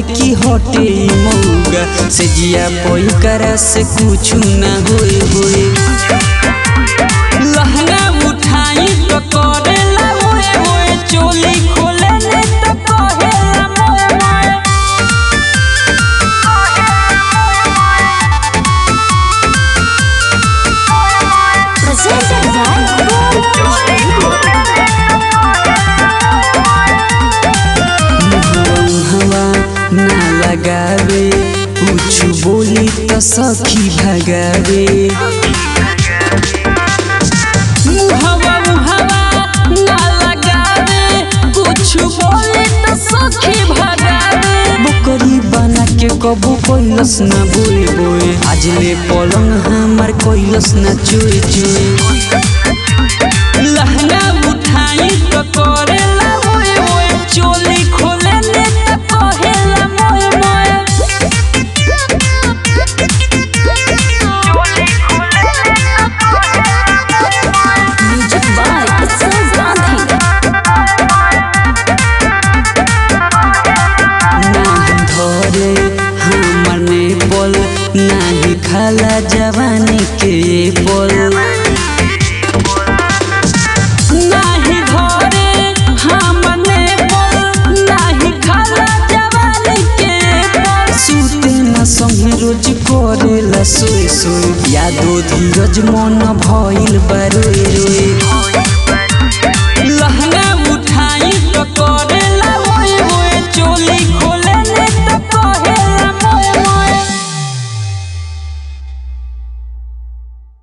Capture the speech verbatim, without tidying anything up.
की हटे मौगा से जिया पोई करा से कुछ ना होए होए लहंगा उठाई तो करेला होए होए चोली खोले ने तो कहेला मोए मोए ना लगावे कुछ बोली तो सखी भगावे मुहवा मुहवा ना लगावे कुछ बोली तो सखी भगावे बकरी बना के कबू कोइलस ना बोए बोए आज ले पलंग हमार कोइलस ना चोए चोए लहंगा उठाई तो करेला होए होए चोली खोले ने तो कहेला मोए मोए म्यूजिक बाय इत्सम गांधी नाही धरे हमर ने बोल नाही खाला जवानी के बोल रोज करेला सोए सोए यादो धीरज मन भइल बा रोए रोए।